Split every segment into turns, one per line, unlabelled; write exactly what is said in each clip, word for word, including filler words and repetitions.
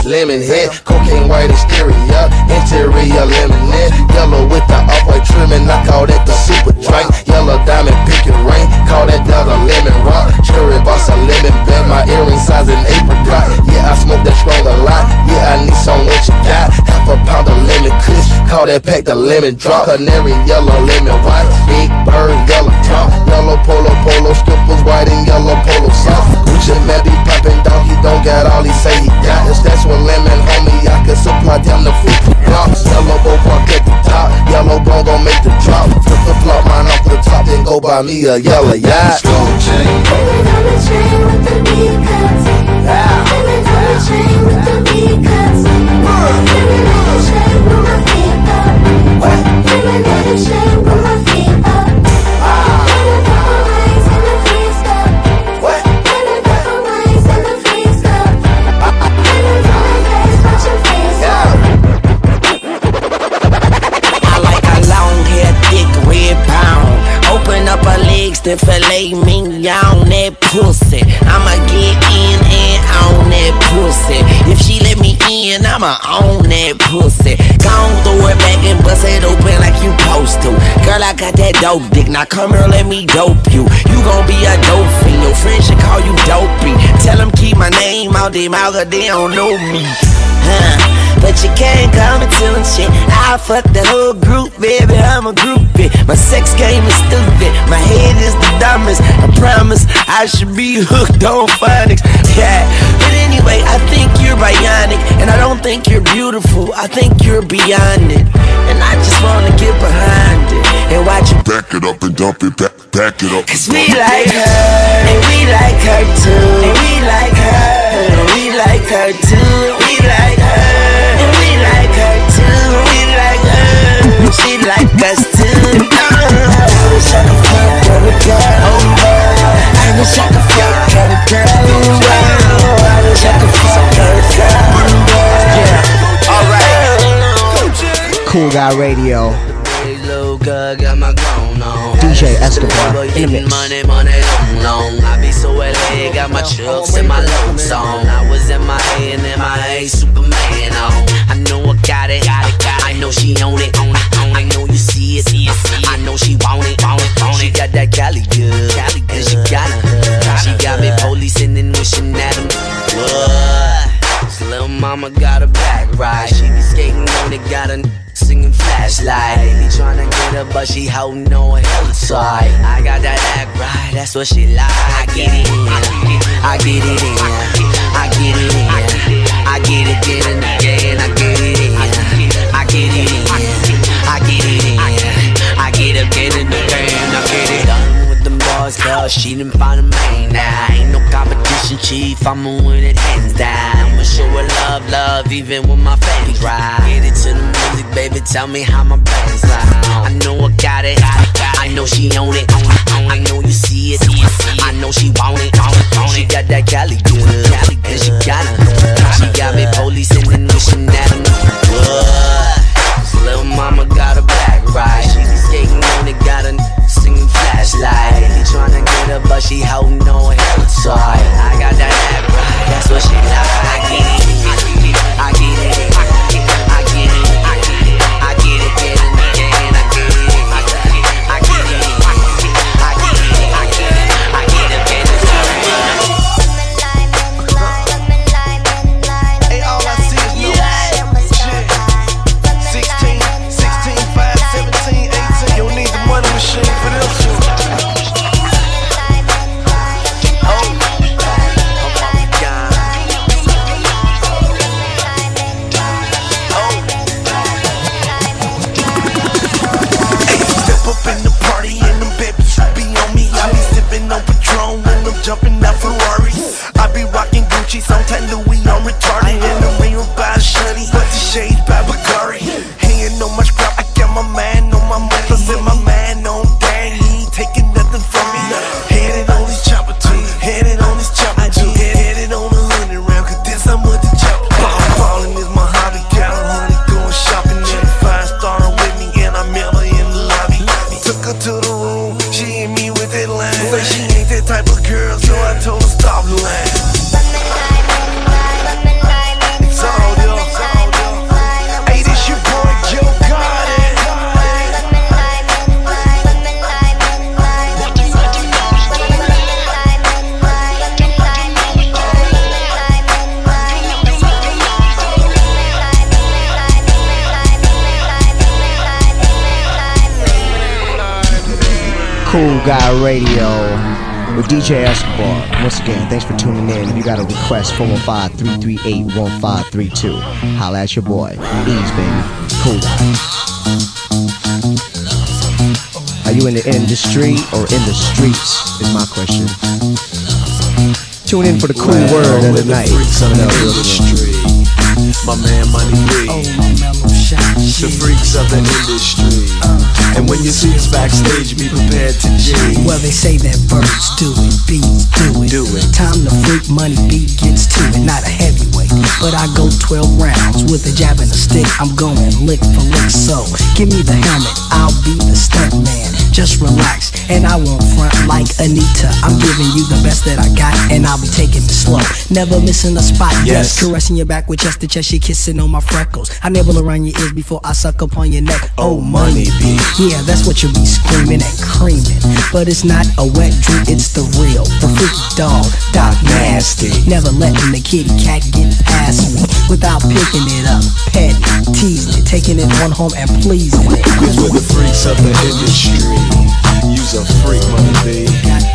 lemon head, cocaine white exterior, interior lemonade, yellow with the off-white trimming, I call that the super drink. Yellow diamond picket ring, call that the lemon rock. Cherry boss a lemon bed, my earring size an apricot. Yeah, I smoke that strong a lot. Yeah, I need some what you got. Half a pound of lemon kush, call that pack the lemon drop. Canary yellow, lemon white, big bird yellow top. Yellow polo polo skippers, white and yellow polo soft. Gucci man be poppin' dog, he don't got all he say he got. If that's what lemon homie, I can supply down the fifty blocks. Yellow bow park at the top, yellow bone gon' make the drop. Flip the flop mine off the top, then go buy me a yellow yacht.
Slow chain. Lemon on the chain with the V cuts. Lemon on the chain with the V cuts. Lemon on the chain with my feet up. Lemon on the chain with my feet up. Lemon double rings and the feet stuck. Lemon double rings and the feet stuck. Lemon double rings, watch your face up.
I like a long hair, thick red pound. Open up her legs, then fillet me on that pussy. I'ma get in and on that pussy. If she let me in, I'ma own that pussy. Gon' throw it back and bust it open like you supposed to. Girl, I got that dope dick, now come here, let me dope you. You gon' be a dope fiend, your friends should call you dopey. Tell them keep my name out their mouth, cause they don't know me. Huh. But you can't come and tell shit. I fuck the whole group, baby, I'm a groupie. My sex game is stupid, my head is the dumbest. I promise I should be hooked on phonics. Yeah, but anyway, I think you're bionic. And I don't think you're beautiful, I think you're beyond it. And I just wanna get behind it and watch you
back it up and dump it, back, back it up.
Cause we like her, and we like her too. And we like her, and we like her too. And we like her, and we like her too. We like her, she like us too. I wish I could fuck every girl. I wish I could fuck every girl. I wish I could fuck every girl. Yeah, alright.
Cool Guy Radio. D J Escobar in the mix.
Money, money, long, long. I be so L A, got my chucks and my love song. I was in my A and M I A, Superman on. I know I got it, got it, got it. I know she own it, own it, own it. I know you see it, see it, see it. I know she want it, want it, want it. She got that Cali good, Cali good. And she got it, she got me policing and wishing at him. What? This little mama got a back ride. She be skating on it, got a singing flashlight. They be tryna get her, but she holding on hella tight. I got that act right, that's what she like. I get it in, I get it in, I get it in, I get it again and again. I get it in, I get it in, I get it in, I get it again and again. I get it done with them boys, cause she didn't find a man now. Ain't no competition, chief, I'ma win it hands down. I'ma show her love, love, even when my fans ride. Get it to the music, baby, tell me how my band's loud. I know I got it, I know she own it, I know you see it, I know she want it, she got that Cali good, and she got it, she got me policing and wishing at him. This little mama got a black ride, she be skating on it, got a singing flashlight. They be tryna get her, but she holding on hella tight. I got that act right, that's what she like. I get it, I get it, I get it, I get it, I get it again and again. I get it, I get it, I get it, I get it, I get it, I get it again and again.
Hey, all I see is no shit. Sixteen, sixteen, five, seventeen, eighteen. You need the money machine for this shit. Jumping out Ferraris, I be rocking Gucci, sometimes Louis on retarded. In the ring by Shuddy, but the shades by Bugatti. He ain't no much crap, I got my man on my money. Plus in my man on dang, he ain't taking nothing from me. Headed on this chopper too, headed on this chopper too. Headed on a hundred round, cause this I'm with the chopper. Ball ballin' is my hobby, got a hundred going shopping. And a five star with me, and I met her in the lobby. Took her to the room, she hit me with that line. Say she ain't that type of girl, so I told her stop
Cool Guy Radio with D J Escobar. Once again, thanks for tuning in. If you got a request, four one five, three three eight, one five three two. Holla at your boy. Ease, baby. Cool Guy. Are you in the industry or in the streets is my question. Tune in for the cool well, word of the night.
My man Money B, oh, the freaks of the industry. uh, And when you see us backstage, be prepared to G.
Well, they say that birds do it, bees do it.
Do it.
Time to freak, Money B gets to it. Not a heavyweight, but I go twelve rounds with a jab and a stick. I'm going lick for lick, so give me the helmet, I'll be the stunt man. Just relax, and I won't front like Anita. I'm giving you the best that I got, and I'll be taking it slow. Never missing a spot, yes. yes. Caressing your back with chest to chest, you kissing on my freckles. I nibble around your ears before I suck upon your neck.
Oh, Money B.
Yeah, that's what you'll be screaming and creaming. But it's not a wet dream, it's the real, the freaky dog, Doc Nasty. Never letting the kitty cat get past me without picking it up, petting, teasing it, taking it on home and pleasing it.
Cause we're the freaks of the industry. You's a freak, Money B.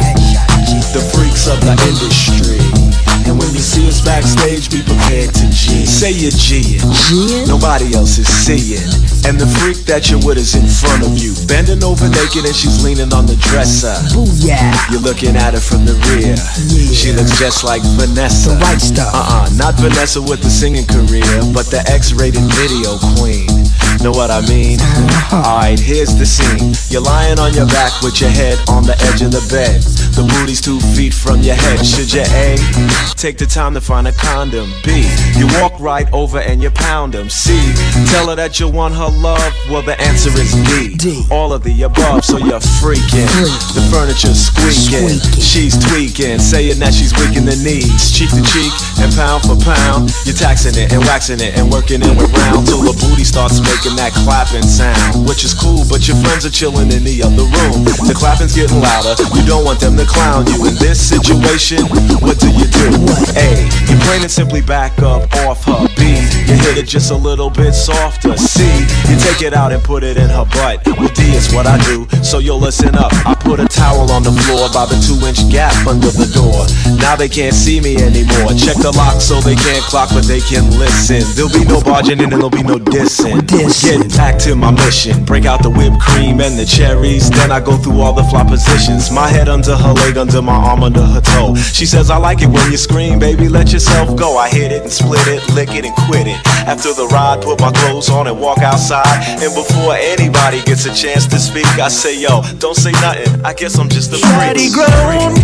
The freaks of the industry. And when you see us backstage, be prepared to G. Say you're G'ing, nobody else is seeing. And the freak that you're with is in front of you, bending over naked and she's leaning on the dresser.
Booyah.
You're looking at her from the rear. Yeah. She looks just like Vanessa.
The right stuff.
Uh-uh, not Vanessa with the singing career, but the X-rated video queen. Know what I mean? Uh-huh. Alright, here's the scene. You're lying on your back with your head on the edge of the bed. The booty's two feet from your head. Should you A, take the time to find a condom? B, you walk right over and you pound them. C, tell her that you want her love. Well, the answer is D, D. All of the above, so you're freaking. The furniture's squeaking. Squeaking. She's tweaking, saying that she's weak in the knees. Cheek to cheek and pound for pound. You're taxing it and waxing it and working it around till the booty starts making that clapping sound. Which is cool, but your friends are chilling in the other room. The clapping's getting louder. You don't want them to clown you. In this situation, what do you do? A, you plain and simply back up off her. B, you hit it just a little bit softer. C, you take it out and put it in her butt. Well, D is what I do, so you'll listen up. I put a towel on the floor by the two inch gap under the door. Now they can't see me anymore. Check the lock so they can't clock, but they can listen. There'll be no barging in and there'll be no dissing. Get back to my mission. Break out the whipped cream and the cherries. Then I go through all the fly positions. My head under her leg, under my arm, under her toe. She says I like it when you scream, baby, let yourself go. I hit it and split it, lick it and quit it. After the ride, put my clothes on and walk outside. And before anybody gets a chance to speak, I say, yo, don't say nothing, I guess I'm just a freak.
Grown.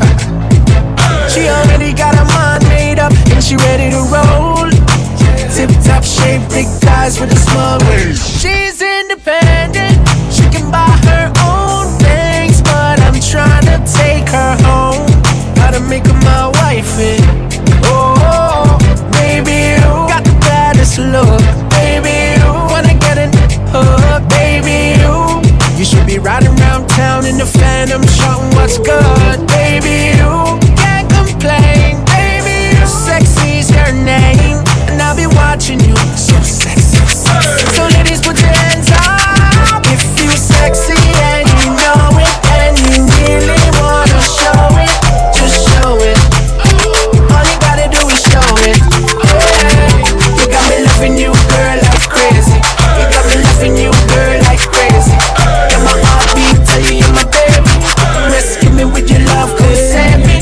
She already got her mind made up and she ready to roll. Tip top shape, big thighs with a small waist. She's independent, she can buy her own things, but I'm trying to take her home. Gotta make her my wife, and oh, baby, you got the baddest look. Baby, you wanna get in hook. Baby, you you should be riding around town in the Phantom, shouting what's good. Baby, you can't complain. Baby, you sexy's your name, and I'll be watching you. So sexy, sexy. So ladies, put your hands up if you sexy and you know it, and you really wanna show it. Just show it. All you gotta do is show it. Hey, you got me loving you, girl, like crazy. You got me loving you, girl, like crazy. You're my heartbeat, tell you you're my baby. Rescue me with your love, come save me.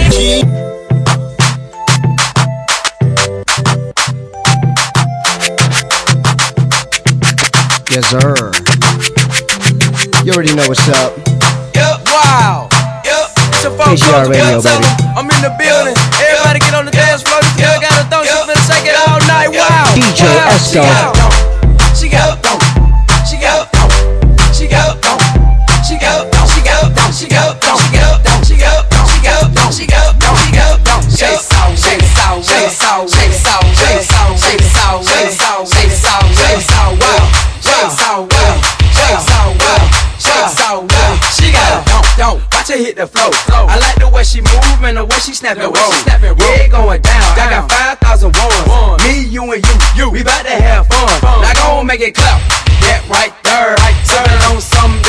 Yes, sir. You already know what's up.
Yep, wow. Yep, it's a phone call.
Radio, baby.
I'm in the building. Everybody get on the dance floor. This girl got a thong. She's gonna shake it all night. Wow.
D J Esco.
She go, she go, she go, she go, she go, she go, she go, she go, she go, she go, she go, she go. Shake it out, shake it out, shake it out, shake it out, shake it out, shake it out, shake it out, shake it out, shake it out, wow. Shake it out, wow. Shake it out, wow. Shake it out, wow. She got don't, don't watch her hit the flow. I like the way she move and the way she snap and roll. Yeah, it going down. I got five thousand ones. Me, you, and you, you. We bout to have fun. Now go and make it clap. That right there, serving on something that match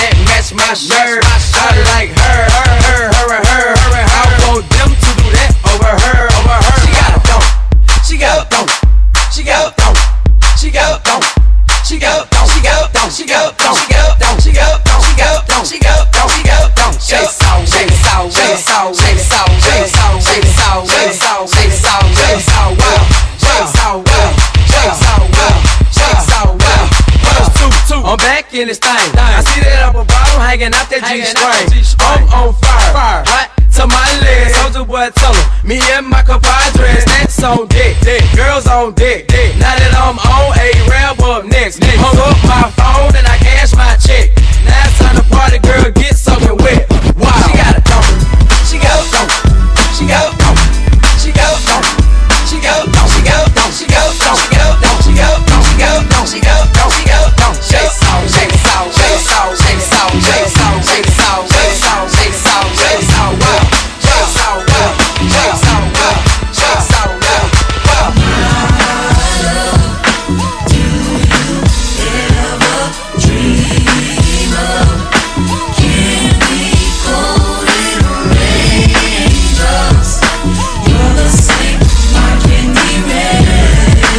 match my shirt. I like her, her, her, her, her, her, her. I want them to do that over her, over her. She got a thump, she got a thump, she got a thump, she got a thump, she got a thump, she got a thump, she got a thump, she got a thump, she got a thump, she got a thump, she got a thump, she got a thump. Shake it out, shake it out, shake it out, shake it out, shake it out, shake it out, shake it out, shake it out, shake it out, wow, shake it out, wow, shake it out, wow, shake it out, wow. I'm back in this thing. I see that upper bottom hanging out that G-string. I'm on fire, hot to my legs. Soldier boy tell him, me and my compadres, that's on deck, girls on deck. Now that I'm on, a rap up next. Hung up my phone and I cash my check. Now it's time to party, girl, get soaking wet. Wow, she got a thump, she got a thump, she got a thump, she got a thump, she got a thump, she got a thump, she got a thump, she got a thump, she got a thump, she got a thump, she got a thump, she got a thump. Shake it out, shake it out, shake it out, shake it out, shake it out, shake it out, shake it out, shake it out, shake it out, wow, shake it out, wow, shake it out, wow, shake it out, wow, wow. Do you ever dream of candy coated raindrops? You're the same, my candy red.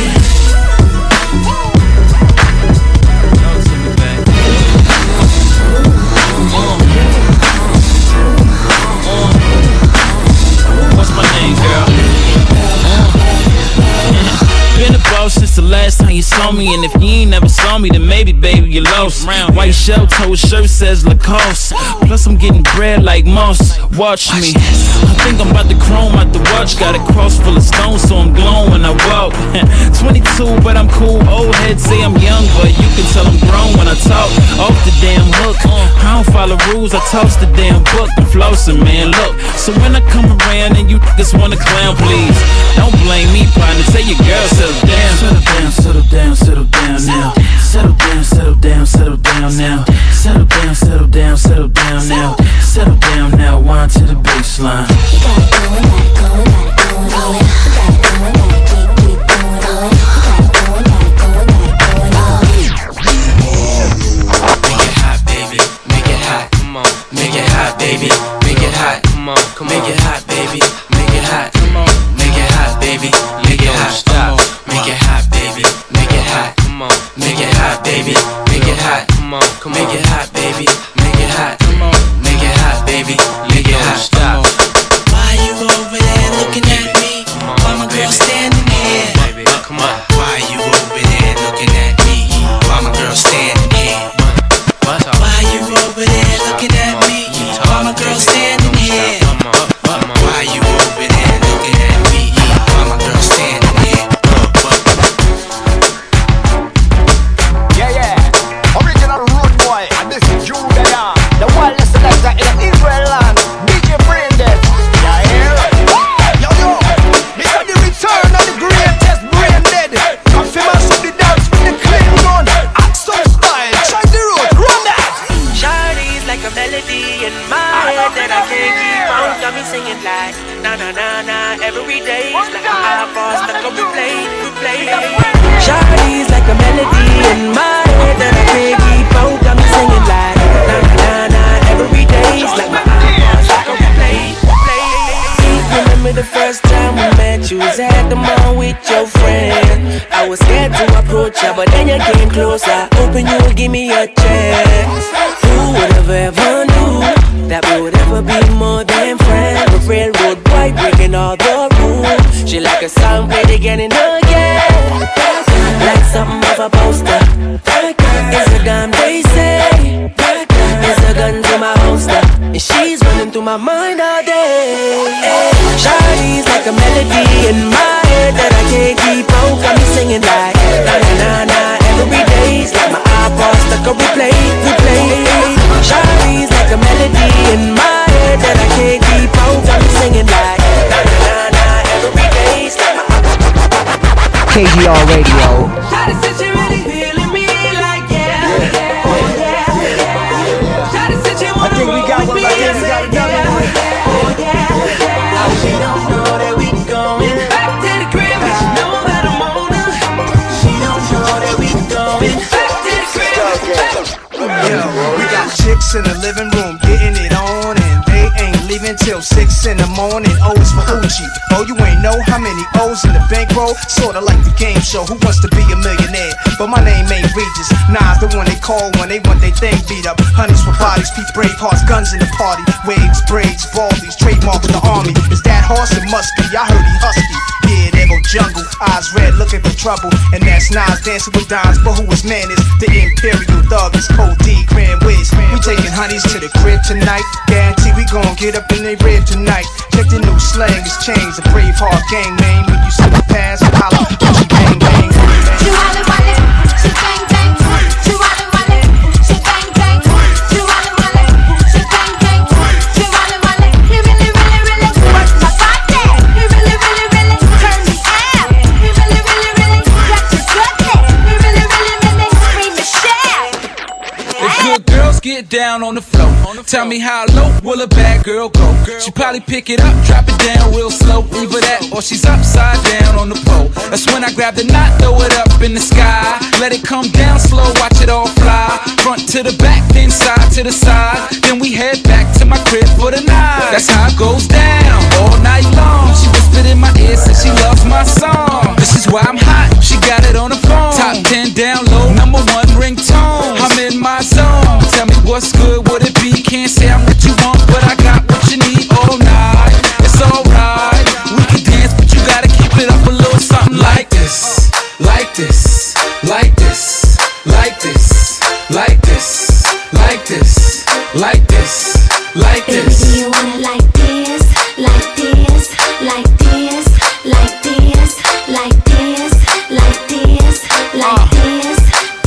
Since the last time you saw me, and if you ain't never saw me, then maybe, baby, you lost. White shell-toe shirt says Lacoste. Plus, I'm getting bread like Moss. Watch me. I think I'm about to chrome out the watch. Got a cross full of stones, so I'm glowing when I walk. twenty-two, but I'm cool. Old heads say I'm young, but you can tell I'm grown when I talk. Off the damn hook. I don't follow rules, I toss the damn book. I'm flossing, man, look. So when I come around and you just wanna clown, please don't blame me, partner. Tell your girl, settle down. Settle down, settle down, settle down now. Settle down, settle down, settle down now. Settle down, settle down, settle down now. Settle down now, wind to the baseline. You gotta go and gotta go and gotta go and go. You gotta go and gotta keep, keep going on. You gotta go and gotta go and gotta go and on. Make it hot, baby, make it hot, come on. Make it hot, baby, make it hot, come on, come on. Make it hot, baby, make it hot, come on. Make it hot, baby, make it hot, stop. Make it hot, baby, make it hot, come on. Make it hot, baby, make it hot, come on, come on. Make it hot, baby, make it hot, come on. Make it hot, baby, make it hot, stop. Why you over there looking at me? Why my girl standing here? Come on. Why you over there looking at me? Why my girl standing here? Why you over there looking at me? Why my girl standing here? Why you over there looking at me? Why my girl standing here? Yeah, yeah, original road boy, and this is Judah, the wildest selector in Israel land, D J Braindead. Yeah, hear it? Yo, yo, this is the return of the greatest Braindead. Come to mash up the dance with the clean gun, Axel style, try the road, run that. Shawty's like a melody in my head that I can't keep on. Got me singing like na na na na every day. It's like an iPod stuck on replay, replay. Shawty's like a melody in my head that I can't keep on. Got me singing like na na na every day. It's like my iPod stuck on replay, replay. Remember the first time we met? You was at the mall with your friend. I was scared to approach you, but then you came closer, hoping you would give me a chance. Who would have ever knew that we would ever be more than friends? A railroad boy breaking all the rules. She like a song played again and again, like something of a poster. It's a damn they say. It's a gun to my holster, and she's running through my mind all day. Shawty's like a melody in my head that I can't keep on. Got me singing like na na na na every day. It's like my iPod stuck on replay, replay. Shawty's like a melody in my head that I can't keep on. Got me singing like na na na na every day. It's like my
K G R Radio.
Shawty said she really feeling me like yeah, yeah, oh yeah, yeah. Shawty said she wanna roll with me, I said yeah, oh yeah, yeah. She don't know that we going back to the crib, but she know that I'm on her. She don't know that we going back to the crib.
Yo, we got chicks
in the living room, getting it on, and they ain't leaving till six in the morning. O is for Uchi. Oh, you ain't know how many O's in the bankroll? Sorta like the game show, Who Wants to Be a Millionaire? But my name ain't Regis. Nah, the one they call when they want they thing beat up. Honeys for bodies, Pete Bravehearts, guns in the party. Waves, braids, baldies, trademark of the army. Is that horse? It must be. I heard he husky. Yeah, there go jungle, eyes red, looking for trouble. And that's Nas dancing with dimes, but who his man is? The Imperial Thug, it's Cold D, Grand Wiz. We taking honeys to the crib tonight. Guarantee we gon' get up in they rib tonight. Check the new slang, it's chains, a Braveheart gang name. When you see the pass, holla, she bang bang.
She wale wale, she bang bang. She wale wale, she bang bang. She wale wale, she bang bang. She wale wale, he really really really work my body. He really really really turn me out. He really really really got you good. He really really really scream and shout.
If good girls get down on the floor, tell me how low will a bad girl go? She probably pick it up, drop it down real slow. Either that or she's upside down on the pole. That's when I grab the knot, throw it up in the sky. Let it come down slow, watch it all fly. Front to the back, then side to the side. Then we head back to my crib for the night. That's how it goes down, all night long. She whispered in my ear, said she loves my song. This is why I'm hot, she got it on the phone. Top ten down low, number one ringtone. I'm in my zone, tell me what's good, would it be? Can't say I'm what you want, but I got what you need all night. It's alright, we can dance, but you gotta keep it up a little something like this. Like this, like this, like this, like this, like this, like this, like this.
Baby, do you want it like this, like this, like this, like this, like this, like this, like this?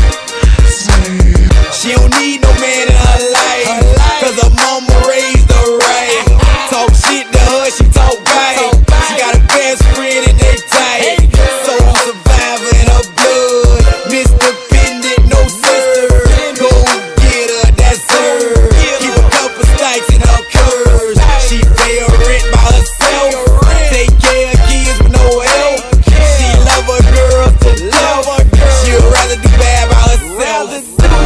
She don't need no man in her life, cause her mama raised her right. Talk shit to her, she talk right. She got a best friend and they tight. Soul survivor in her blood, Mister Pendant, no sister. Go get her, that's her. Keep a couple stacks in her curves. She pay her rent by herself. Take care of kids with no help. She love her girls to love. She'd rather do bad by herself.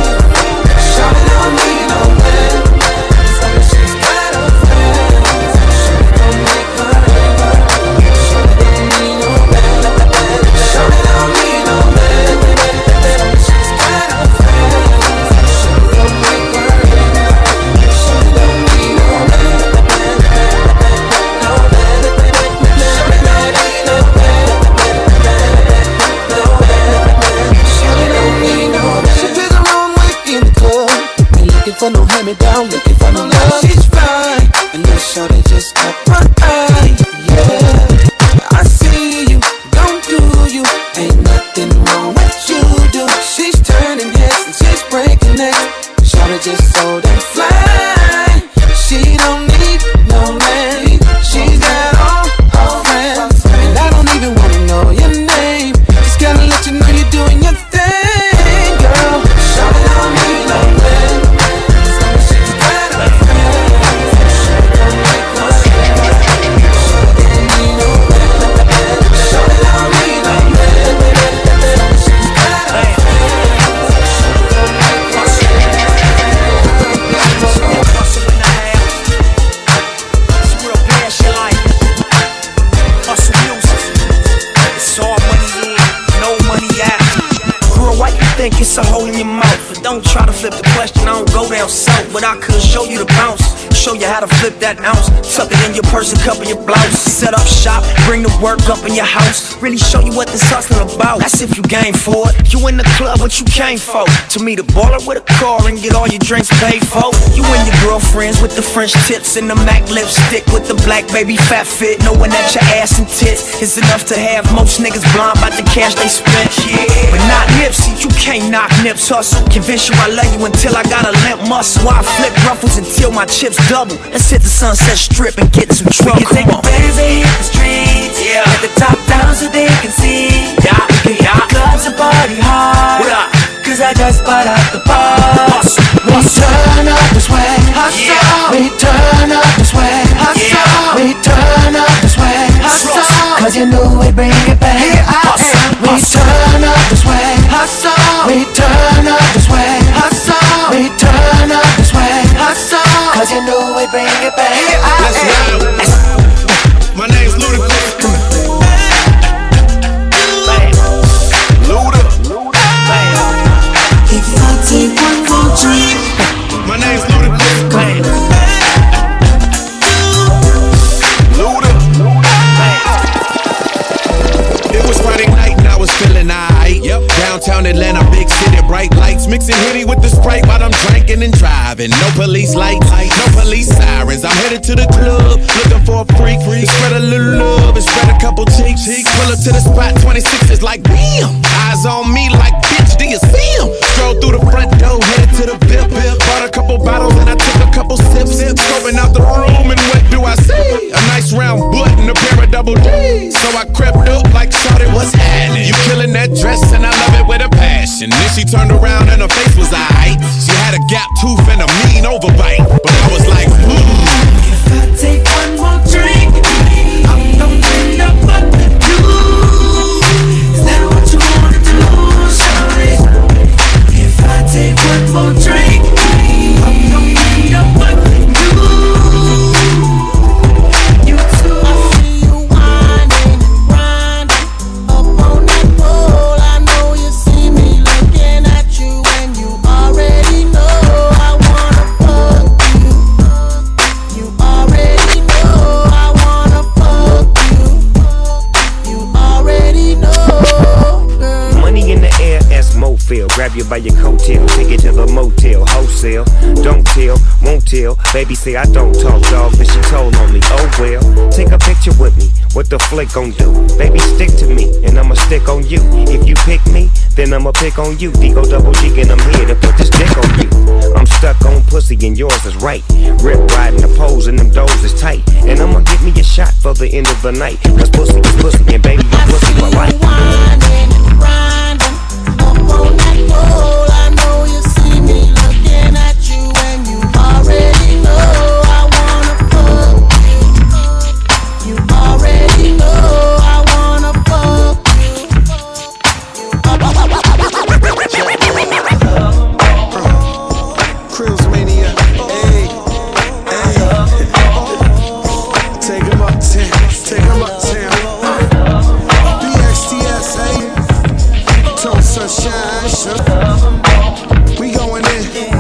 For no hand-me-down, looking for no love. She's fine, and no shorty just caught my eye. Yeah, I see you, don't do you. Ain't nothing wrong with you, do. She's turning heads and she's breaking necks. Shorty just so damn fly. She don't need no man. She's got all her friends, and I don't even wanna know your name. Just gotta let you know you're doing your thing, girl. Shorty don't need no man.
Think it's a hole in your mouth, but don't try to flip the question. I don't go down south, but I could show you the bounce. Show you how to flip that ounce. Tuck it in your purse and cover your blouse. Set up shop, bring the work up in your house. Really show you what this hustling about. That's if you game for it. You in the club, what you came for? To meet a baller with a car and get all your drinks paid for. You and your girlfriends with the French tips and the MAC lipstick with the black baby fat fit. Knowing that your ass and tits is enough to have most niggas blind by the cash they spent. Yeah, but not Nipsey, you can't knock Nips hustle. Convince you I love you until I got a limp muscle. I flip ruffles until my chips double. Let's hit the Sunset Strip and get some trouble.
We can take a baby hit the streets, yeah. Let the top down so they can see. Yeah, we can hit the clubs and party hard. What up? Cause I just bought out the bar. Hustle, we turn up the swag, hustle. Yeah. We turn up the swag, hustle. Yeah. We turn up the swag, hustle. Cause you know we bring it back. Yeah. Hustle. We turn up the swag, hustle. We turn up the swag, hustle. We turn up the swag, hustle. you knew we bring it back.
Let's ride. My name's Ludacris. Luda.
If I take one more drink.
My name's Ludacris. Luda. It was Friday night and I was feeling aight. Yep. Downtown Atlanta, big city, bright lights. Mixing Henny with the Sprite while I'm drinking and driving. No police lights, no police sirens. I'm headed to the club, looking for a freak. freak. Spread a little love and spread a couple cheeks. Pull up to the spot, twenty-six is like bam. Eyes on me like bitch, do you see him? Stroll through the front door, headed to the bip. Bought a couple bottles and I took a couple sips. Scoping out the room and what do I see? A nice round butt and a pair of double D's. So I crept up like shawty, what's happening? You killing that dress and I love it with a passion. Then she turned around and her face was aight. She had a gap tooth and a mean overbite. But I was like, hmm.
If I take one more drink, I'm gonna end up like you. Is that what you wanna do, shawty? If I take one more drink, I'm gonna end up like you. You too. I see you whining and grinding up on that pole. I know you see me looking at you and you already know I wanna fuck you. You already know I wanna fuck you. You already know, girl.
Money in the air, as Mofil. Grab you by your coattail, take it to the motel, wholesale. Don't tell, won't tell. Baby say I don't talk, dog, but she told on me. Oh well, take a picture with me. What the flick gon' do? Baby, stick to me, and I'ma stick on you. If you pick me, then I'ma pick on you. D-O double G, and I'm here to put this dick on you. I'm stuck on pussy, and yours is right. Rip riding the pose, and them doors is tight. And I'ma give me a shot for the end of the night. Cause pussy is pussy, and baby, you pussy for life.
Whining and grinding up on that pole. I know you see me looking at you and you already know I wanna fuck you. You already know I wanna fuck
you. Cruise mania, hey, hey. Take 'em uptown, take 'em uptown. B X T S, hey. Total sunshine, sun. We going in.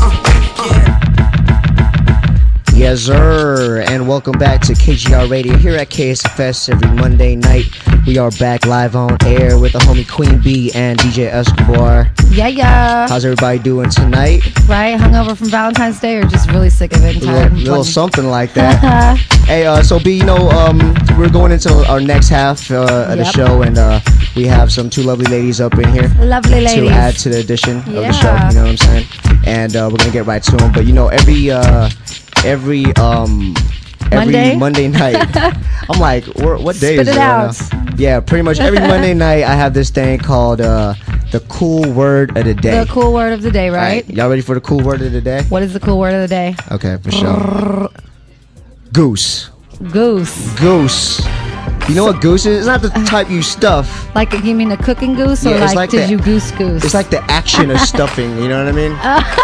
Yes, sir, and welcome back to K G R Radio here at K S F S every Monday night. We are back live on air with the homie Queen B and D J Escobar.
Yeah, yeah.
How's everybody doing tonight?
Right, hungover from Valentine's Day, or just really sick of it and tired?
A little, little something like that. Hey, uh, so B, you know, um, we're going into our next half uh, of the
Yep.
show, and uh, we have some two lovely ladies up in here.
Lovely ladies.
To add to the addition of
Yeah.
the show, you know what I'm saying? And uh, we're gonna get right to them. But you know, every uh, every um. Every
Monday?
Monday night, I'm like, wh- what day
Spit
is
it
it right
out.
now? Yeah, pretty much every Monday night, I have this thing called uh, the cool word of the day.
The cool word of the day, right?
Alright, y'all ready for the cool word of the day?
What is the cool word of the day?
Okay, for sure. Goose.
Goose.
Goose. You know what goose is? It's not the type you stuff.
Like, you mean a cooking goose, or
Yeah, it's
like,
like
did
the-
you goose goose?
It's like the action of stuffing. You know what I mean?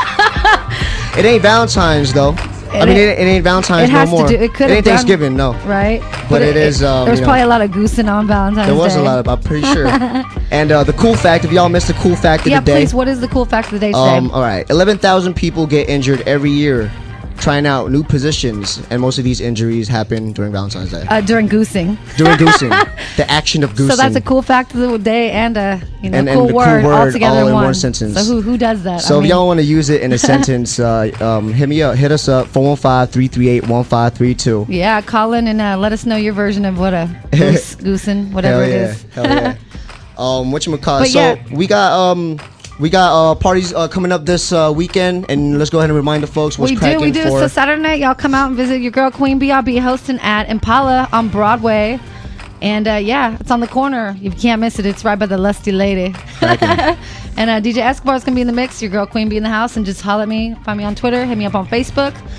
It ain't Valentine's though. I mean, it, it ain't Valentine's
it has
no more.
To do, it could
it
have
ain't
done,
Thanksgiving, no.
Right?
But it is, um,
There was
you know,
probably a lot of goosing on Valentine's Day.
There was a lot of, I'm pretty sure. And uh, the cool fact, if y'all missed the cool fact of
yeah,
the day.
please, what is the cool fact of the day today?
Um, all right, eleven thousand people get injured every year trying out new positions, and most of these injuries happen during Valentine's Day.
Uh, during goosing.
During goosing. The action of goosing.
So that's a cool fact of the day and a you know
And- and
cool,
the cool
word,
word
all together
all
in
in
one.
one sentence.
So who who does that?
So
I
if
mean,
y'all want to use it in a sentence, uh, um, hit me up. Hit us up, four one five, three three eight, one five three two.
yeah, call in and uh, let us know your version of what a goose, goosing, whatever
Hell
it
yeah.
is.
Hell yeah. Um, whatchamacallit?
But
So
yeah.
we got um we got uh parties uh, coming up this uh, weekend, and let's go ahead and remind the folks what's
we do,
cracking
we do.
for.
So Saturday night, y'all come out and visit your girl Queen B. I'll be hosting at Impala on Broadway. And uh, yeah, it's on the corner. You can't miss it. It's right by the Lusty Lady. And uh, D J Escobar is going to be in the mix. Your girl Queen B in the house. And just holler at me. Find me on Twitter. Hit me up on Facebook.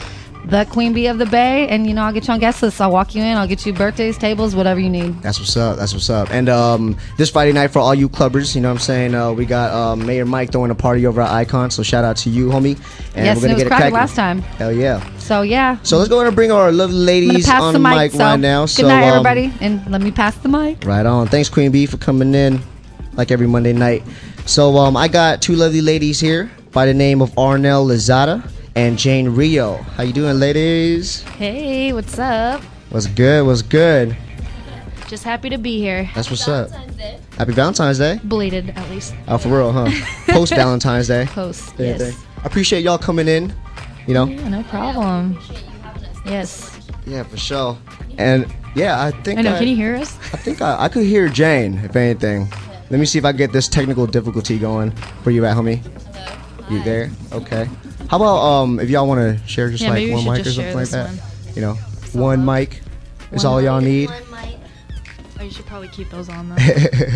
the Queen Bee of the Bay, and you know I'll get you on guest lists. I'll walk you in. I'll get you birthdays, tables, whatever you need.
That's what's up. That's what's up. And um, this Friday night for all you clubbers, you know what I'm saying? Uh, we got um, Mayor Mike throwing a party over at Icon, so shout out to you, homie. And
yes,
we're gonna
it was
get
cracking
it
last time.
Hell yeah.
So yeah.
So let's go ahead and bring our lovely ladies
pass
on
the mic,
mic right now.
Good
So,
night,
um,
everybody, and let me pass the mic.
Right on. Thanks, Queen Bee, for coming in like every Monday night. So um, I got two lovely ladies here by the name of Arnell Lozada and Jane Rio. How you doing, ladies?
Hey, what's up?
What's good? What's good?
Just happy to be here.
That's what's up. Happy Valentine's Day.
Belated, at least.
Oh, for real, huh? Post Valentine's Day.
Post,
Same
yes.
thing. I appreciate y'all coming in. You know.
Yeah, no problem. Yes.
Yeah, for sure. And yeah, I think.
I know. Can you hear us?
I think I, I could hear Jane, if anything. Let me see if I get this technical difficulty going. Where you at, homie? Hello. You there? Okay. How about um if y'all want to share just
Yeah,
like
maybe we
one
should
mic or
just
something
share
like that?
this
You know, one mic is all y'all need.
Oh, you should probably keep those on though.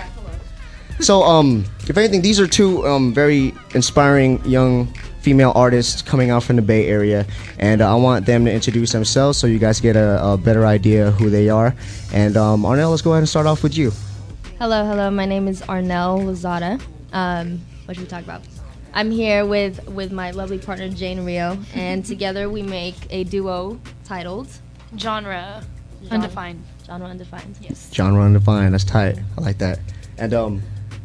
So um, if anything, these are two um very inspiring young female artists coming out from the Bay Area, and uh, I want them to introduce themselves so you guys get a, a better idea of who they are. And um, Arnell, let's go ahead and start off with you.
Hello, hello. My name is Arnell Lozada. Um, what should we talk about? I'm here with, with my lovely partner Jane Rio, and together we make a duo titled
Genre
Genre-
Undefined.
Genre Undefined.
Yes.
Genre Undefined. That's tight. I like that. And um,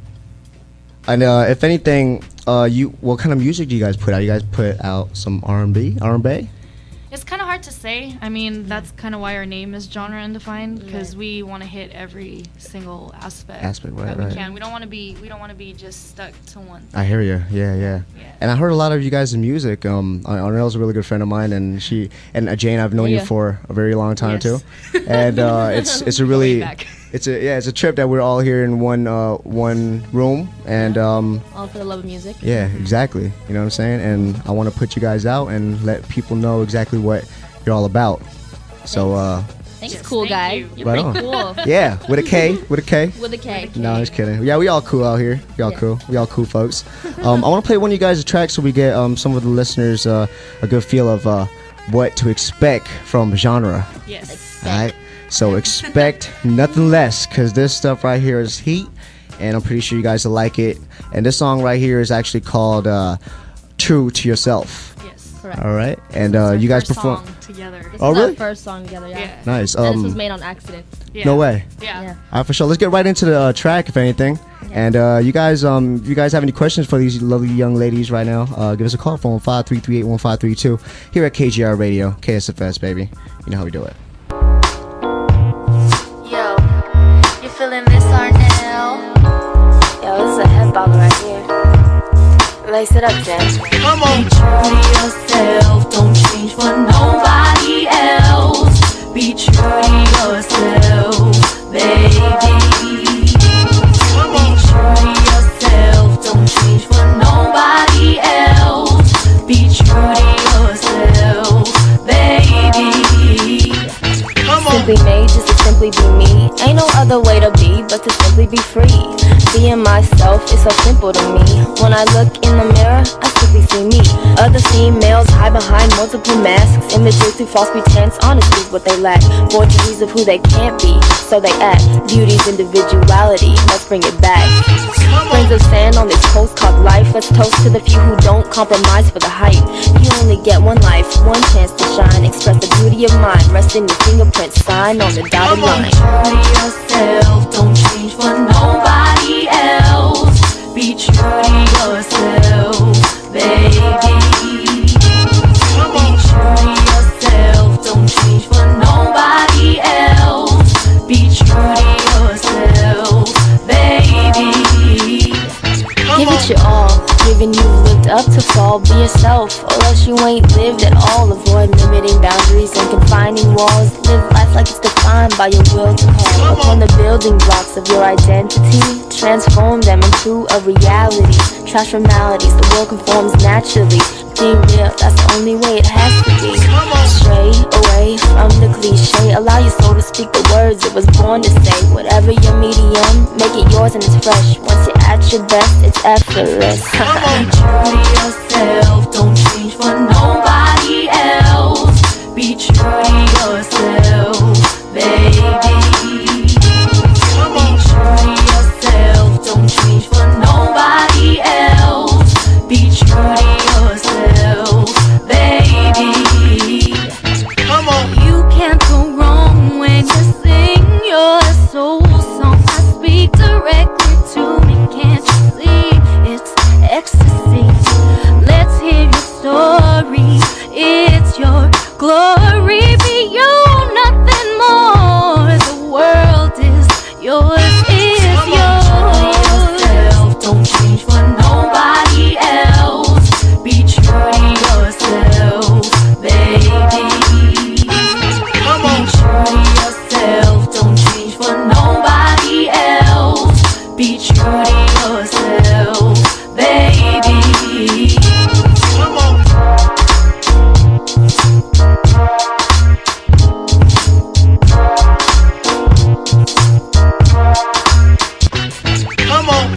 and uh, if anything, uh, you what kind of music do you guys put out? You guys put out some R and B, R and B?
It's kind of hard to say. I mean, that's kind of why our name is Genre Undefined, because
Right.
we want to hit every single aspect,
Aspect, right,
that we
right.
can. We don't want to be we don't want to be just stuck to one.
I hear you. Yeah, yeah, And I heard a lot of you guys in music. Um, Ar- Arnell's a really good friend of mine, and she and uh, Jane, I've known
Yeah.
you for a very long time
Yes.
too. And uh, it's it's a
Way
really
back.
it's a yeah it's a trip that we're all here in one uh, one room, and um,
All for the love of music.
yeah, exactly. You know what I'm saying? And I want to put you guys out and let people know exactly what you're all about. So uh,
Thanks,
Yes,
cool
thank
guy.
you.
You're
right
pretty
on.
cool.
Yeah, with a K, with a K.
With a K.
No, just kidding. Yeah, we all cool out here. We all
Yeah.
cool. We all cool folks. Um, I want to play one of you guys' tracks so we get um, some of the listeners uh, a good feel of uh, what to expect from genre.
Yes.
All right. So expect nothing less, because this stuff right here is heat, and I'm pretty sure you guys will like it. And this song right here is actually called uh, "True to Yourself."
Yes.
Correct.
All right. And uh, you guys
First
perform.
song together.
This
Oh,
is
really?
our first song together, yeah.
Yeah.
Nice.
And this
Um,
was made on accident.
Yeah.
no way.
Yeah.
Yeah.
All right, for sure. Let's get right into the uh, track, if anything. And uh, you guys, um, if you guys have any questions for these lovely young ladies right now, uh, give us a call. Phone five three three eight one five three two here at K G R Radio, K S F S, baby. You know how we do it.
Yo, you feeling this, Arnell? Yo, this is a head bobber right here. Lace it up, Jen.
Come on.
Be true to yourself, don't change for nobody else. Be true to yourself, baby. Be true to yourself, don't change for nobody else. Be true to yourself, baby. Simply made just to simply be me. Ain't no other way to be but to simply be free. Being myself is so simple to me. When I look in the mirror, I simply see me. Other females hide behind multiple masks, images through false pretense. Honesty is what they lack. Forgeries of who they can't be, so they act. Beauty's individuality, let's bring it back. Grains of sand on this coast called life. Let's toast to the few who don't compromise for the hype. You only get one life, one chance to shine. Express the beauty of mind, rest in your fingerprint, sign on the dotted line. Be true to yourself, don't change for nobody else. Be true to yourself, baby. Be true to yourself, don't change for nobody else. Be true to yourself, baby. Give it your all, giving you lived up to fall. Be yourself, or else you ain't lived at all. Avoid limiting boundaries and confining walls. Live life like it's defined by your will to call upon the building blocks of your identity. Transform them into a reality. Trash formalities, the world conforms naturally. Be real, that's the only way it has to be. Stray away from the cliche. Allow your soul to speak the words it was born to say. Whatever your medium, make it yours and it's fresh. Once you're at your best, it's effortless. Be true to yourself, don't change for nobody else. true to yourself, baby. Be true to yourself, don't change for nobody else. Be true to yourself, baby.
Come on.
You can't go wrong when you sing your soul song. I speak directly to me, can't you see? It's ecstasy. Let's hear your story. It's your glory. Be you, nothing more. The world is yours, is yours. Don't change for nobody else. Be true to yourself, baby.
Come on.
Be true to yourself. Don't change for nobody else. Be true to yourself, baby.
Come on. Come on.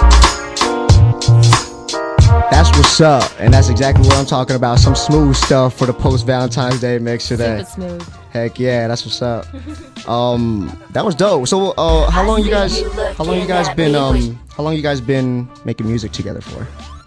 That's what's up, and that's exactly what I'm talking about. Some smooth stuff for the post Valentine's Day mix today.
Super smooth.
Heck yeah, that's what's up. Um, that was dope. So, uh, how long you guys? How long you guys been? Um, how long you guys been making music together for?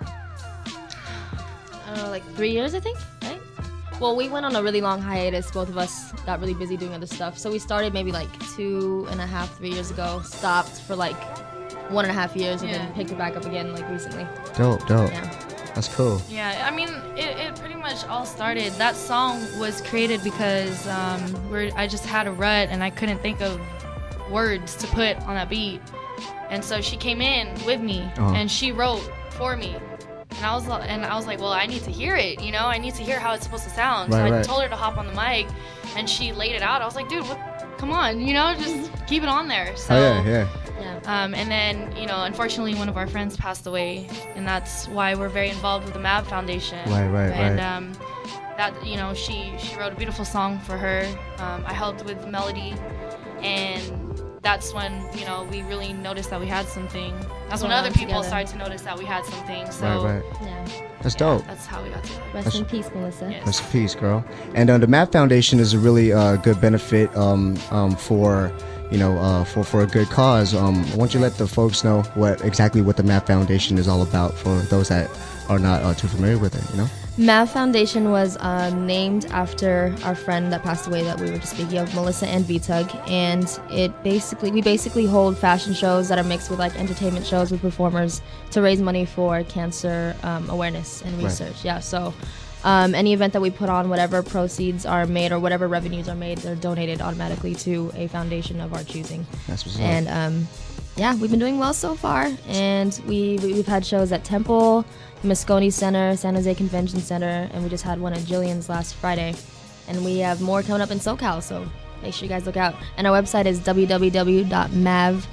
I don't know, like three years, I think, right? Well, we went on a really long hiatus. Both of us got really busy doing other stuff. So we started maybe like two and a half, three years ago. Stopped for like one and a half years, and
Yeah.
then picked it back up again like recently.
Dope, dope.
Yeah.
That's cool.
Yeah, I mean, it, it pretty much all started. That song was created because um, we're, I just had a rut and I couldn't think of words to put on that beat. And so she came in with me
Uh-huh.
and she wrote for me. And I was li- and I was like, well, I need to hear it, you know? I need to hear how it's supposed to sound.
Right,
so I
right.
told her to hop on the mic and she laid it out. I was like, dude, what, come on, you know, just keep it on there. So
Oh yeah, yeah.
Um, and then, you know, unfortunately, one of our friends passed away, and that's why we're very involved with the Mav Foundation.
Right, right,
and,
right.
um, that, you know, she she wrote a beautiful song for her. Um, I helped with the melody, and that's when, you know, we really noticed that we had something. That's when
Going
other
on
people
together.
started to notice that we had something. So
Right, right.
Yeah.
That's dope.
that's how we got together.
Rest
That's-
in peace, Melissa.
Rest in peace, girl. And uh, the Math Foundation is a really uh, good benefit um, um, for you know uh, for for a good cause. Um, why don't you let the folks know what exactly what the Math Foundation is all about for those that are not uh, too familiar with it? You know.
Mav Foundation was um, named after our friend that passed away that we were just speaking of, Melissa Ann Vitug, and it basically we basically hold fashion shows that are mixed with like entertainment shows with performers to raise money for cancer um, awareness and
Right.
research. Yeah, so um, any event that we put on, whatever proceeds are made or whatever revenues are made, they're donated automatically to a foundation of our choosing.
That's what's up.
And um, yeah, we've been doing well so far, and we we- we've had shows at Temple, Moscone Center, San Jose Convention Center, and we just had one at Jillian's last Friday. And we have more coming up in SoCal, so make sure you guys look out. And our website is w w w dot mav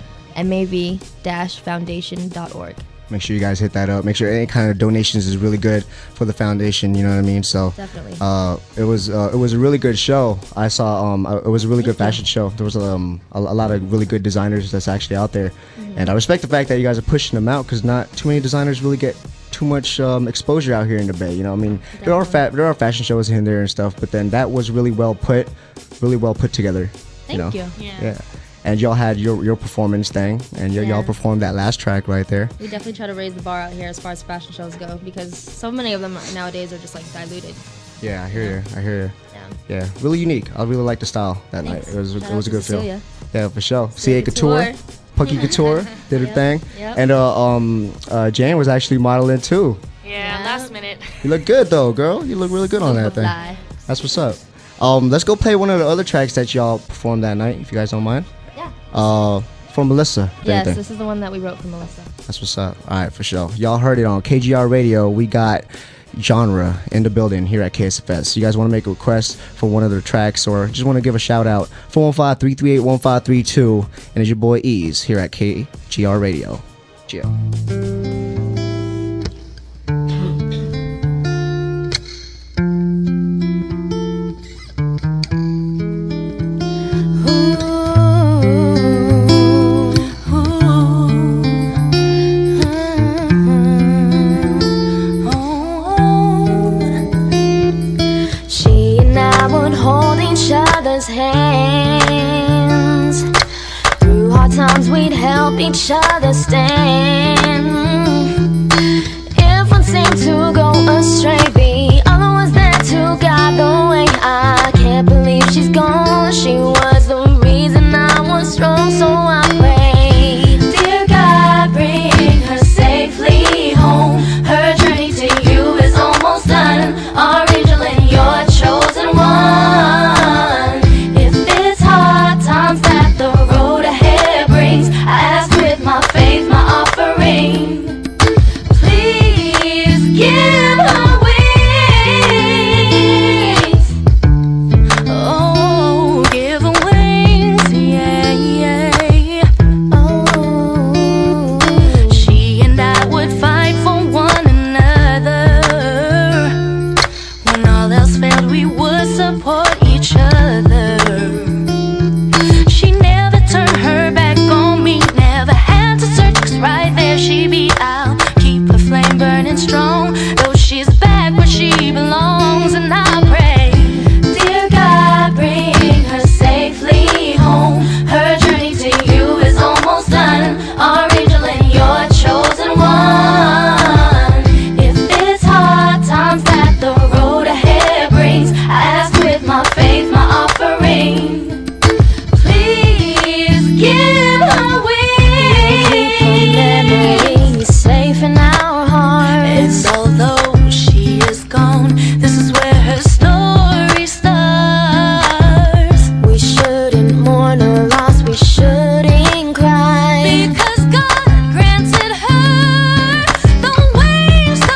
foundation dot org.
Make sure you guys hit that up. Make sure any kind of donations is really good for the foundation. You know what I mean? So
Definitely.
Uh, it was uh, it was a really good show. I saw um uh, it was a really good fashion show. There was um a, a lot of really good designers that's actually out there,
Mhm.
and I respect the fact that you guys are pushing them out because not too many designers really get too much um, exposure out here in the Bay. You know, I mean, there are fa- there are fashion shows here and there and stuff, but then that was really well put, really well put together.
Thank
know?
you.
Yeah.
Yeah. And y'all had your your performance thing, and y- y'all
Yeah.
performed that last track right there.
We definitely try to raise the bar out here as far as fashion shows go, because so many of them nowadays are just like diluted.
Yeah, I hear you. I hear you.
Yeah.
Yeah, really unique. I really liked the style that
Thanks.
night. It was
Shout
it was a
out to
good feel.
Cecilia.
Yeah, for sure. C A
Couture.
Couture, Punky Couture did her
Yep.
thing,
Yep.
and uh, um, uh, Jane was actually modeling too.
Yeah, last minute.
You look good though, girl. You look really good on that thing.
Fly.
That's what's up. Um, let's go play one of the other tracks that y'all performed that night, if you guys don't mind.
Yeah.
Uh, for Melissa. if
Yes,
anything.
this is the one that we wrote for Melissa.
That's what's up. All right, for sure. Y'all heard it on K G R Radio. We got Genre in the building here at K S F S. You guys want to make a request for one of their tracks or just want to give a shout out, four one five, three three eight, one five three two. And it's your boy Ease here at K G R Radio. Gio.
She and I would hold help each other stand. If one seemed to go astray, the other was there to guide the way. I can't believe she's gone. She was the reason I was strong, so I pray. Dear God, bring her safely home. Her journey to you is almost done. Our angel and your chosen one. If it's hard times that the road ahead brings, I ask with my faith, my offering. Please give her wings. Oh, give her wings, yeah, yeah. Oh, she and I would fight for one another. When all else failed, we would support each other. She never turned her back on me, never had to search, 'cause right there she be. I'll keep her flame burning strong, though she's back where she belongs. And I pray, dear God, bring her safely home. Her journey to you is almost done. Our angel and your chosen one. If it's hard times that the road ahead brings, I ask with my faith, my offering. Please give her wings. Memory safe in our hearts. And although she is gone, this is where her story starts. We shouldn't mourn her loss, we shouldn't cry, because God granted her the wings to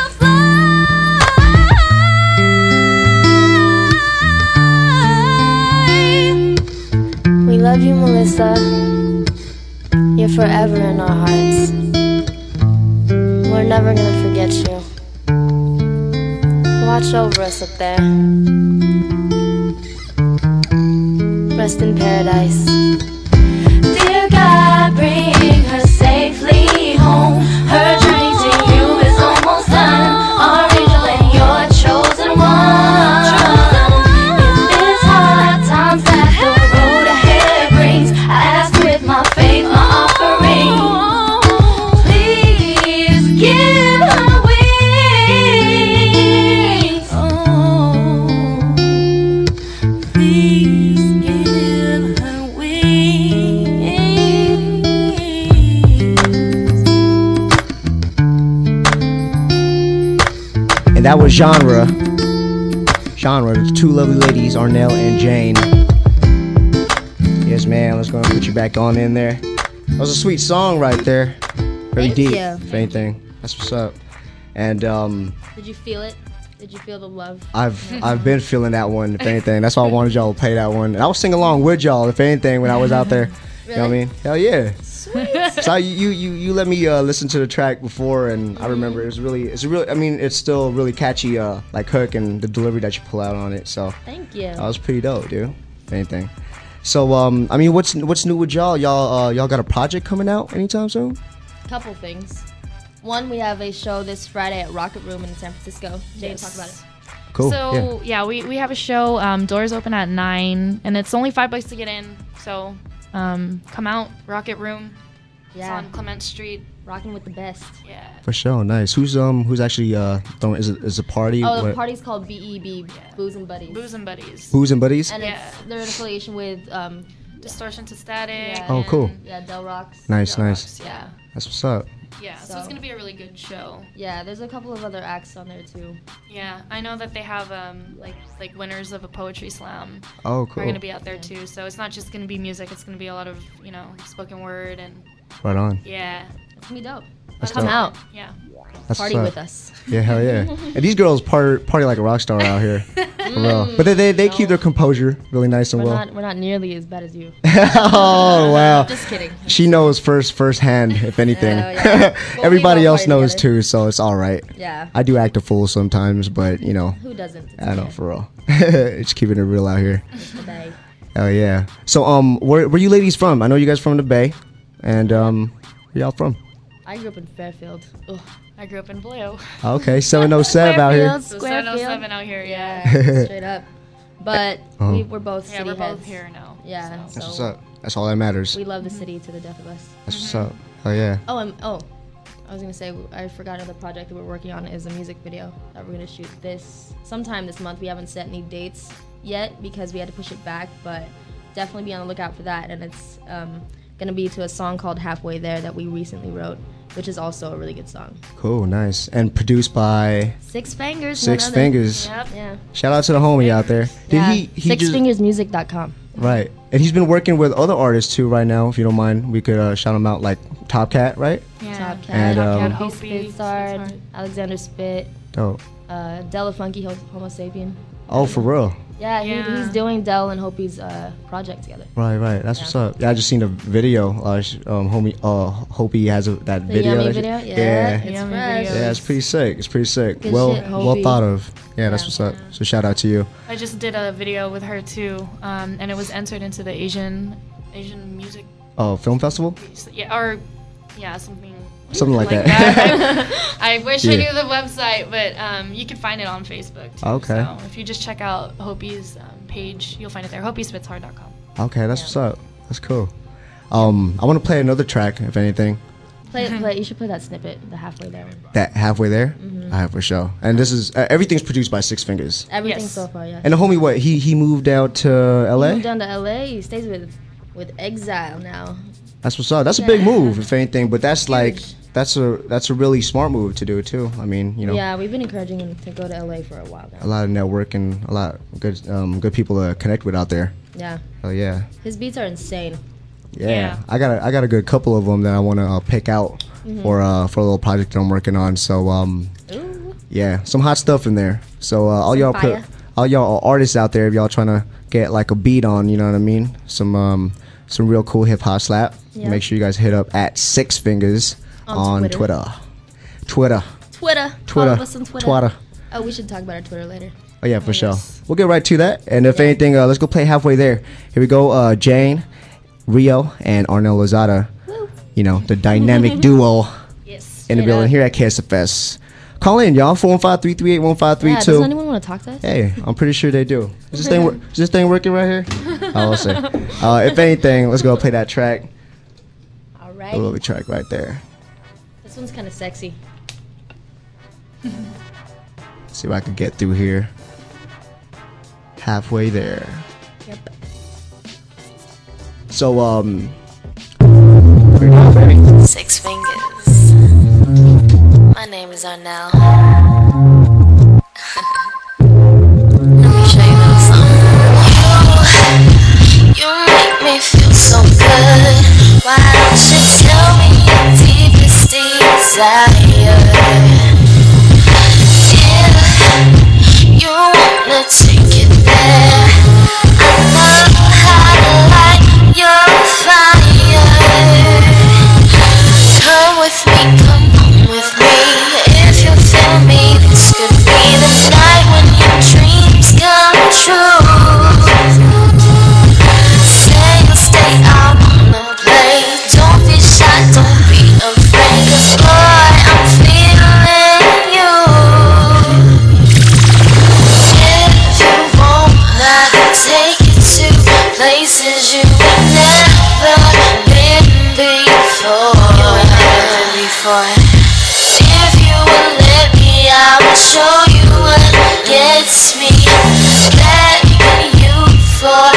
fly. We love you, Melissa. You're forever in our hearts. We're never gonna forget you. Watch over us up there. Rest in paradise. Dear God, bring her safely home. Her journey to you is almost done. Our angel and your chosen one. If it's hard times that the road ahead brings, I ask with my faith, my offering. Please give her wings. Oh, please give her wings.
And that was Genre. Genre, the two lovely ladies, Arnell and Jane. Yes, man, let's go and put you back on in there. That was a sweet song right there. Very
Thank
deep,
you.
if anything. That's what's up. And um,
Did you feel it? Did you feel the love?
I've I've been feeling that one, if anything. That's why I wanted y'all to play that one. And I was singing along with y'all, if anything, when I was out there. You know what I
Really?
mean? Hell yeah.
Sweet.
So you you you let me uh, listen to the track before, and I remember it was really it's really I mean it's still really catchy, uh, like hook and the delivery that you pull out on it. So
Thank you.
that was pretty dope, dude. If anything. So um, I mean, what's what's new with y'all? Y'all uh, y'all got a project coming out anytime soon?
Couple things. One, we have a show this Friday at Rocket Room in San Francisco. Jane,
Yes.
talk about it.
Cool.
So yeah, we, we have a show. Um, doors open at nine, and it's only five bucks to get in. So um, come out, Rocket Room. It's
Yeah.
on Clement Street.
Rocking with the best.
Yeah.
For sure, nice. Who's um who's actually uh throwing is it is a party?
Oh, the
What-
party's called B E B, Booze and Buddies.
Booze and Buddies.
Booze and Buddies?
And
Yeah.
it's, they're in affiliation with um,
Distortion to Static.
Oh, cool.
Yeah, Del Rocks.
Nice,
Del
nice.
Rocks, yeah.
That's what's up.
Yeah, so,
So-
it's gonna be a really good show.
Yeah, there's a couple of other acts on there too.
Yeah, I know that they have um like like winners of a poetry slam.
Oh,
Are
cool.
gonna be out there too. So it's not just gonna be music. It's gonna be a lot of you know spoken word and.
Right on.
Yeah.
It's gonna be dope.
That's
Come
dope.
out.
Yeah.
That's
Party
what's
with
up.
us.
Yeah, hell yeah. And these girls party party like a rock star out here. For real. But they they, they keep their composure really nice and
We're
well.
not we're not nearly as bad as you.
Oh wow.
Just kidding.
She knows first firsthand, if anything.
Oh, yeah. But we
Everybody
all
else
party
knows
together.
too, so it's all right.
Yeah.
I do act a fool sometimes, but you know.
Who doesn't? It's
I know
okay.
for real. It's keeping it real out here.
It's the Bay.
Oh yeah. So um, where where you ladies from? I know you guys from the Bay, and um, where y'all from?
I grew up in Fairfield. Ugh.
I grew up in Blue.
Okay, seven oh seven out here.
So seven oh seven out here, yeah.
Yeah, straight up. But
Oh.
we, we're both
Yeah,
city
we're both
heads.
here now.
Yeah.
That's
so
what's up. That's all that matters.
We love the city to the death of us.
That's what's up. Oh yeah.
Oh, and oh, I was gonna say I forgot another project that we're working on is a music video that we're gonna shoot this sometime this month. We haven't set any dates yet because we had to push it back, but definitely be on the lookout for that. And it's um, gonna be to a song called "Halfway There" that we recently wrote, which is also a really good song.
Cool, nice, and produced by
Six Fingers.
Six
none other.
Fingers.
Yep. Yeah.
Shout out to the homie out there. Did
yeah.
he? he
six
just,
fingers music dot com.
Right, and he's been working with other artists too right now. If you don't mind, we could uh, shout him out, like Top Cat, right?
Yeah. Top Cat,
And,
Top Cat,
um,
Hopi, Spitsard, Alexander Spit,
Dope.
uh, Della Funky Ho- Homo Sapien.
Oh, for real?
Yeah,
Yeah.
He, he's doing Dell and Hopi's uh, project together.
Right, right. That's what's up. Yeah, I just seen a video. Uh, sh- um, homie, uh, Hopi has a, that
The
video.
Yummy
that she-
video? Yeah,
yeah.
it's Yummy fresh. video.
Yeah, it's pretty sick. It's pretty sick.
Good
well,
shit,
well
Hopi.
thought of. Yeah, that's what's up. So shout out to you.
I just did a video with her too, um, and it was entered into the Asian Asian music.
Oh, film festival.
Yeah, or yeah, something.
Something like that.
I, I wish I
Yeah.
knew the website, but um, you can find it on Facebook. Too,
Okay.
So if you just check out Hopi's um, page, you'll find it there. Hopi Spits Hard dot com.
Okay, that's what's up. That's cool. Um, I want to play another track, if anything.
Play, play. You should play that snippet, the halfway there one.
That halfway there.
Mhm.
I have for sure. And this is uh, everything's produced by Six Fingers.
Everything
Yes.
so far, yeah.
And the homie, what he he moved out to L
He
A.
moved down to L A. He stays with with Exile now.
That's what's up. That's a
Yeah.
big move, if anything. But that's like that's a that's a really smart move to do too. I mean, you know,
Yeah, we've been encouraging him to go to L A for a while now.
a lot of networking, a lot of good um, good people to connect with out there.
Yeah.
Oh yeah.
His beats are insane.
Yeah,
Yeah.
I got a, I got a good couple of them that I want to uh, pick out
Mhm.
for uh, for a little project that I'm working on. So um, yeah, some hot stuff in there. So uh, all
Some
y'all
fire.
put all y'all artists out there, if y'all trying to get like a beat on, you know what I mean? Some um, some real cool hip hop slap.
Yeah.
Make sure you guys hit up at Six Fingers
On
on,
Twitter.
Twitter. Twitter.
Twitter.
Twitter.
Follow us on Twitter.
Twitter.
Oh, we should talk about our Twitter later.
Oh yeah, for sure. We'll get right to that. And if anything, uh, let's go play halfway there. Here we go. Uh, Jane, Rio, and Arnell Lozada. You know, the dynamic duo
Yes.
in the
straight
building
up.
here at K S F S. Call in, y'all. four one five, three three eight, one five three
Yeah,
two.
doesn't anyone want to talk to us?
Hey, I'm pretty sure they do. Is this thing, wor- is this thing working right here? I will say. Uh, if anything, let's go play that track.
All right.
A little track right there.
This one's kind of sexy.
See if I can get through here. Halfway there.
Yep.
So, um.
Six Fingers. My name is Arnell. Let me show you a little something. You, you make me feel so good. Why don't you tell me your deepest desire? If you wanna take it there, I know how to light your fire. Come with me, come home with me. If you feel me, this could be the night when your dreams come true. Say you'll stay, I wanna play. Don't be shy, don't be afraid, 'cause boy, I'm feeling you. If you wanna take it to places you have never been before. Before. If you will let me, I will show you what gets me. Begging you for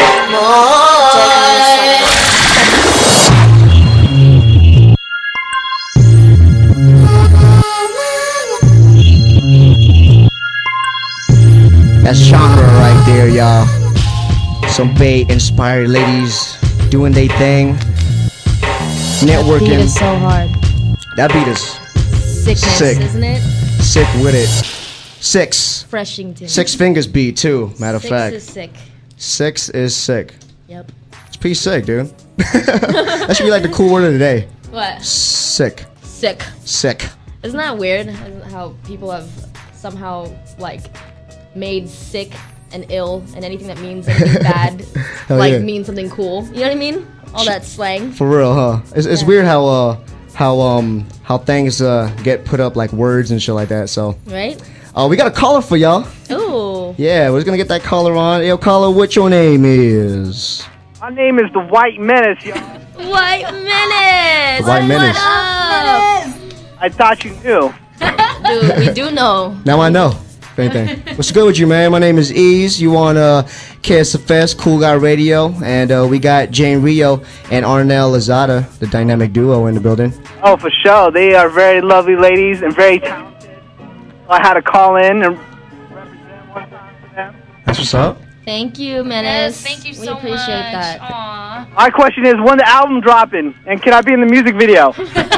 That's Chandra right there, y'all. Some Bay inspired ladies doing their thing. Networking.
Beat is so hard.
That beat is
Sickness,
sick.
isn't it?
Sick with it. Six.
Freshington.
Six Fingers beat too, matter of
Six
fact.
is sick.
Six is sick.
Yep.
It's pretty sick, dude. That should be like the cool word of the day.
What?
Sick.
Sick.
Sick.
Isn't that weird? How people have somehow like made sick and ill and anything that means anything bad
Hell
like
yeah.
mean something cool. You know what I mean? All that slang.
For real, huh? It's, it's
Yeah.
weird how uh how um how things uh get put up like words and shit like that. So
Right?
uh we got a caller for y'all.
Ooh.
Yeah, we're just gonna get that caller on. Yo, caller, what your name is?
My name is the White Menace, y'all.
White Menace.
The White Menace.
What
I thought you knew.
up? Dude, we do know.
Now I know. If anything. What's good with you, man? My name is Ease. You on uh, K S F S, Cool Guy Radio. And uh, we got Jane Rio and Arnell Lazada, the dynamic duo in the building.
Oh, for sure. They are very lovely ladies and very talented. I had to call in and represent one time for them.
That's what's up.
Thank you, Menace.
Yes, thank you
we
so
appreciate
much.
that.
Aw.
My question is, when the album dropping? And can I be in the music video?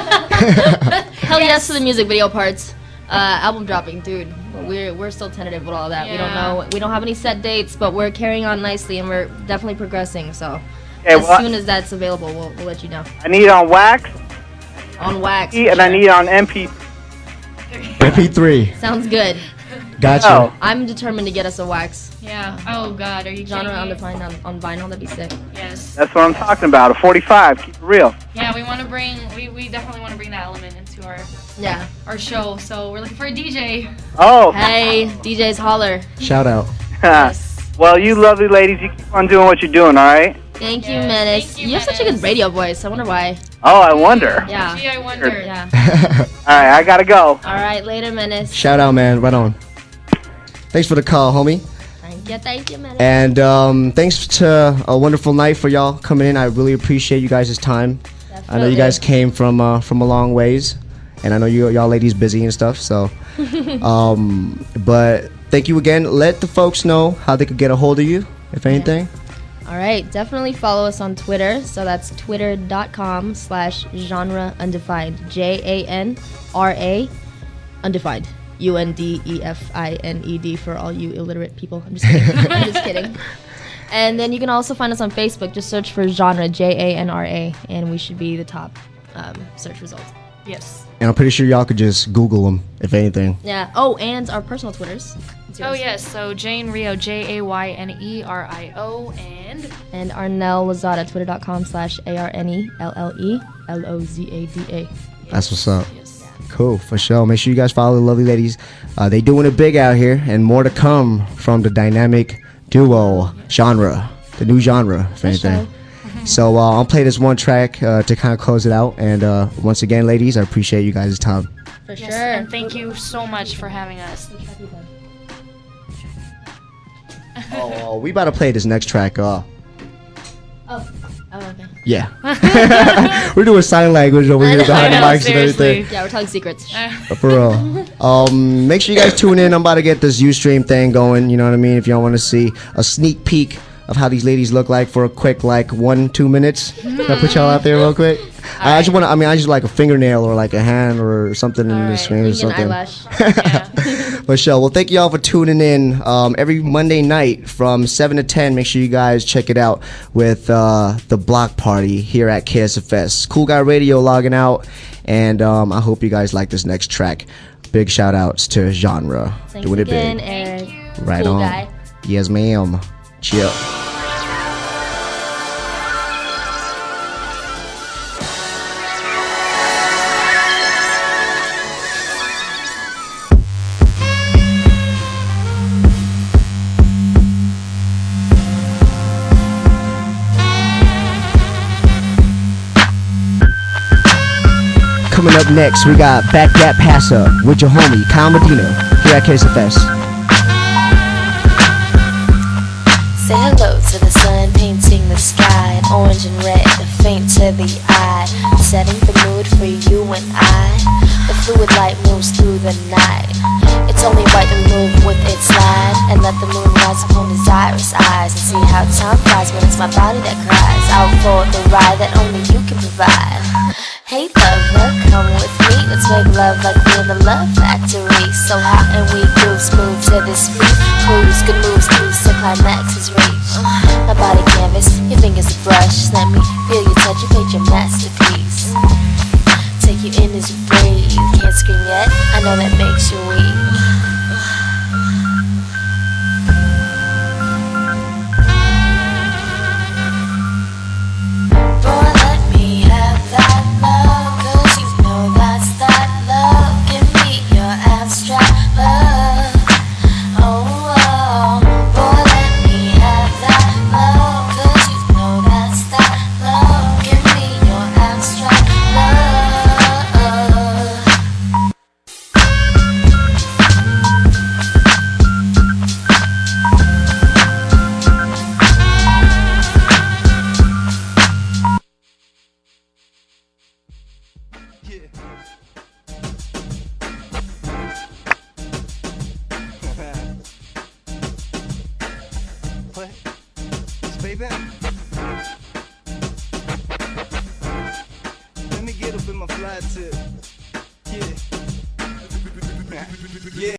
Hell yes to the music video parts. Uh, album dropping, dude. We're we're still tentative with all that. We don't
Yeah.
know. We don't have any set dates, but we're carrying on nicely and we're definitely progressing. So
Okay,
as
well,
soon as that's available, we'll we'll let you know.
I need it on wax.
On wax.
And I need it on M P.
M P three.
Sounds good.
Gotcha.
I'm determined to get us a wax.
Yeah. Oh God, are you
Genre
kidding me?
undefined on, on vinyl? That'd be sick.
Yes.
That's what I'm talking about. A forty-five. Keep it real.
Yeah, we want to bring. We, we definitely want to bring that element into our
Yeah.
our show. So we're looking for a D J.
Oh.
Hey, D Js holler.
Shout out.
Well, you lovely ladies, you keep on doing what you're doing, all right?
Thank you, Menace. You, have such a good radio voice. I wonder why.
Oh, I wonder.
Yeah.
Gee, I wonder.
Yeah.
All right, I gotta go.
All right, later, Menace.
Shout out, man. Right on. Thanks for the call, homie.
Thank you, thank you, Menace.
And um, thanks to a wonderful night for y'all coming in. I really appreciate you guys' time. I know you guys came from uh, from a long ways, and I know you y'all ladies busy and stuff. So, um, but thank you again. Let the folks know how they could get a hold of you, if anything.
All right, definitely follow us on Twitter. So that's twitter.com slash genre undefined. J A N R A undefined. U N D E F I N E D for all you illiterate people. I'm just kidding. I'm just kidding. And then you can also find us on Facebook. Just search for genre, J A N R A, and we should be the top um, search result.
Yes.
And I'm pretty sure y'all could just Google them, if anything.
Yeah. Oh, and our personal Twitters. It's
Oh
yours.
yes. So Jane Rio, J A Y N E R I O, and
And Arnell Lazada, twitter.com slash A R N E L L E L O Z A D A.
That's what's up. Cool, for sure. Make sure you guys follow the lovely ladies. Uh, they doing it big out here, and more to come from the dynamic duo genre, the new genre, if anything. So uh, I'll play this one track uh, to kind of close it out. And uh, once again, ladies, I appreciate you guys' time.
For
yes,
sure.
and thank you so much for having us.
Oh, we about to play this next track. Uh,
Oh. Oh, okay.
yeah. We're doing sign language over here behind the mics and everything.
Yeah, we're telling secrets.
For real. Um, make sure you guys tune in. I'm about to get this Ustream thing going. You know what I mean? If y'all want to see a sneak peek of how these ladies look like for a quick, like, one, two minutes. Can I put y'all out there real quick? I just want to, I mean, I just like a fingernail or like a hand or something in the screen or
Maybe an
something.
eyelash.
For sure. Well, thank you all for tuning in. Um, every Monday night from seven to ten, make sure you guys check it out with uh, the Block Party here at K S F S. Cool Guy Radio logging out, and um, I hope you guys like this next track. Big shout outs to Genre.
Thanks
Doing it
again,
big.
Eric.
Right
Cool
on.
guy.
Yes, ma'am. Chill. Coming up next, we got Back That Pass Up with your homie, Kyle Medina, here at K S F S.
Say hello to the sun painting the sky, an orange and red, a faint to the eye, setting the mood for you and I. The fluid light moves through the night. It's only right to move with its slide and let the moon rise upon desirous eyes and see how time flies when it's my body that cries out for the ride that only you can provide. Hey lover, come with me, let's make love like we're in the Love Factory. So hot and we groove smooth to this beat. Cruise, good moves, cruise to climax is reached. My body canvas, your fingers a brush. Let me feel your touch, you paint your masterpiece. Take you in as you breathe, can't scream yet, I know that makes you weak. Know that
Yeah. What? Baby? Let me get up in my fly tip. Yeah. Yeah.